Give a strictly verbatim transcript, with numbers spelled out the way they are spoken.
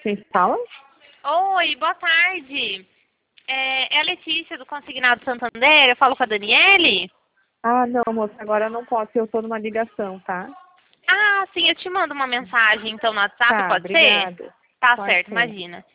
Quem fala? Oi, boa tarde. É, é a Letícia do Consignado Santander, eu falo com a Daniele? Ah, não, moça, agora eu não posso, eu tô numa ligação, tá? Ah, sim, eu te mando uma mensagem então no WhatsApp, Tá, pode ser? obrigada. Tá Pode certo, ser. imagina.